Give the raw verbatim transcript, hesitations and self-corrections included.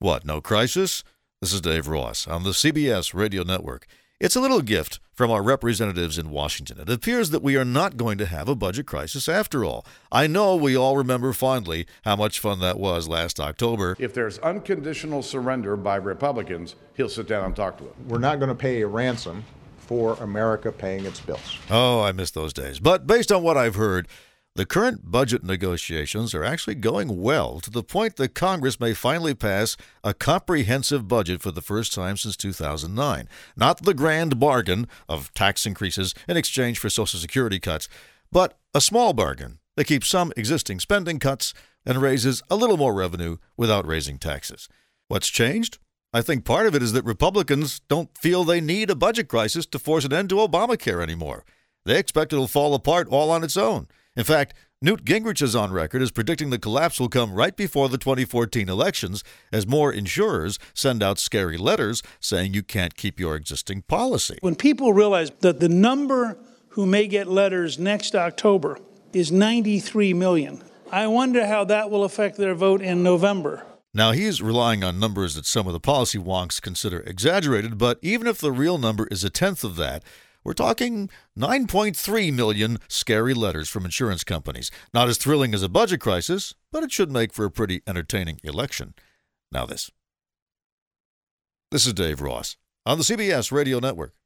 What, no crisis? This is Dave Ross on the C B S Radio Network. It's a little gift from our representatives in Washington. It appears that we are not going to have a budget crisis after all. I know we all remember fondly how much fun that was last October. If there's unconditional surrender by Republicans, he'll sit down and talk to them. We're not going to pay a ransom for America paying its bills. Oh, I miss those days. But based on what I've heard, the current budget negotiations are actually going well to the point that Congress may finally pass a comprehensive budget for the first time since two thousand nine. Not the grand bargain of tax increases in exchange for Social Security cuts, but a small bargain that keeps some existing spending cuts and raises a little more revenue without raising taxes. What's changed? I think part of it is that Republicans don't feel they need a budget crisis to force an end to Obamacare anymore. They expect it'll fall apart all on its own. In fact, Newt Gingrich is on record as predicting the collapse will come right before the twenty fourteen elections as more insurers send out scary letters saying you can't keep your existing policy. When people realize that the number who may get letters next October is ninety-three million, I wonder how that will affect their vote in November. Now, he's relying on numbers that some of the policy wonks consider exaggerated, but even if the real number is a tenth of that, we're talking nine point three million scary letters from insurance companies. Not as thrilling as a budget crisis, but it should make for a pretty entertaining election. Now this. This is Dave Ross on the C B S Radio Network.